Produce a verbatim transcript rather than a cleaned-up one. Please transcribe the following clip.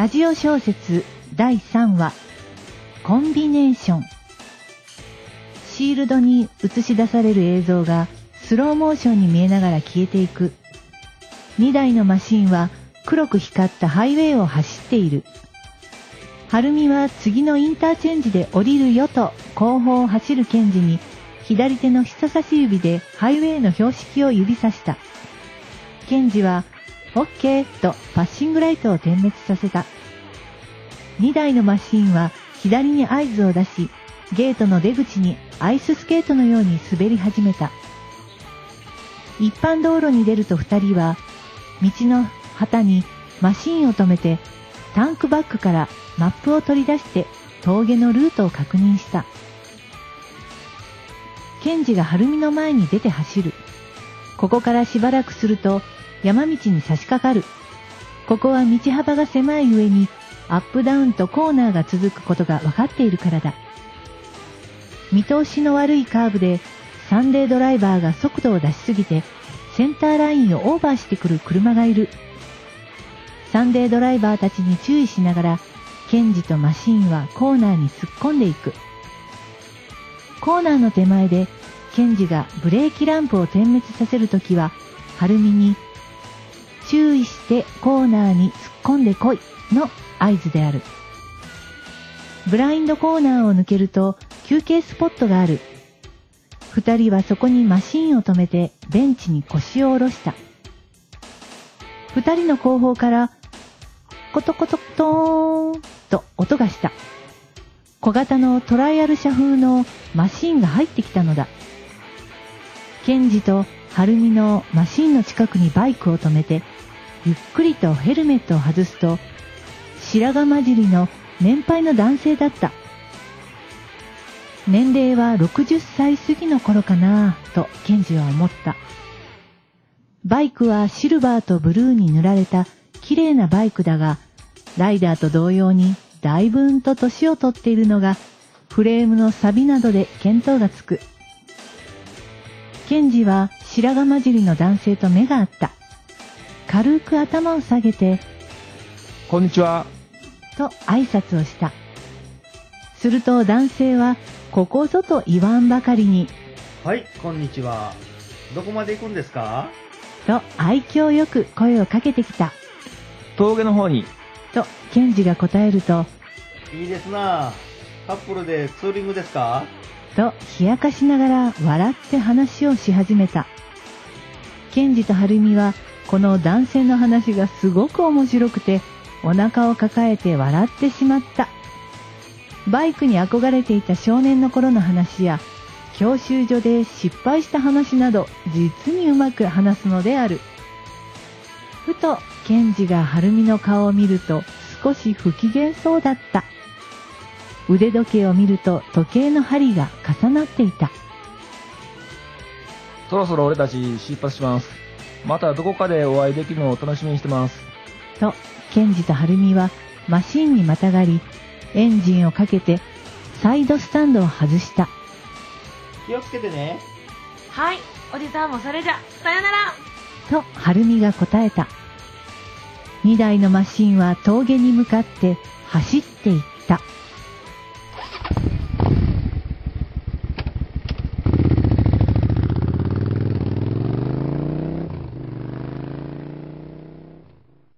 ラジオ小説だいさんわコンビネーション。シールドに映し出される映像がスローモーションに見えながら消えていく。にだいのマシンは黒く光ったハイウェイを走っている。はるみは次のインターチェンジで降りるよと後方を走るケンジに左手の人差し指でハイウェイの標識を指さした。ケンジはオッケーとパッシングライトを点滅させた。にだいのマシンは左に合図を出し、ゲートの出口にアイススケートのように滑り始めた。一般道路に出ると二人は、道の旗にマシンを止めて、タンクバッグからマップを取り出して峠のルートを確認した。ケンジがハルミの前に出て走る。ここからしばらくすると山道に差し掛かる。ここは道幅が狭い上にアップダウンとコーナーが続くことが分かっているからだ。見通しの悪いカーブでサンデードライバーが速度を出しすぎてセンターラインをオーバーしてくる車がいる。サンデードライバーたちに注意しながらケンジとマシンはコーナーに突っ込んでいく。コーナーの手前でケンジがブレーキランプを点滅させるときはハルミに注意してコーナーに突っ込んでこいの合図である。ブラインドコーナーを抜けると休憩スポットがある。二人はそこにマシンを止めてベンチに腰を下ろした。二人の後方からコトコトトーンと音がした。小型のトライアル車風のマシンが入ってきたのだ。ケンジとハルミのマシンの近くにバイクを止めてゆっくりとヘルメットを外すと白髪混じりの年配の男性だった。年齢はろくじゅっさい過ぎの頃かなとケンジは思った。バイクはシルバーとブルーに塗られた綺麗なバイクだが、ライダーと同様にだいぶんと年を取っているのがフレームの錆などで見当がつく。ケンジは白髪混じりの男性と目が合った。軽く頭を下げて、 こんにちはと挨拶をした。すると男性はここぞと言わんばかりに、 はい、こんにちは。どこまで行くんですか？ と愛嬌よく声をかけてきた。 峠の方に。 とケンジが答えると、 いいですな。カップルでツーリングですか？ と冷やかしながら笑って話をし始めた。ケンジとハルミはこの男性の話がすごく面白くてお腹を抱えて笑ってしまった。バイクに憧れていた少年の頃の話や教習所で失敗した話など実にうまく話すのである。ふとケンジがハルミの顔を見ると少し不機嫌そうだった。腕時計を見ると時計の針が重なっていた。 そろそろ俺たち出発します。またどこかでお会いできるのを楽しみにしてます。 とケンジとハルミはマシンにまたがりエンジンをかけてサイドスタンドを外した。 気をつけてね。 はい、おじさんもそれじゃ、さよなら。 とハルミが答えた。にだいのマシンは峠に向かって走っていった。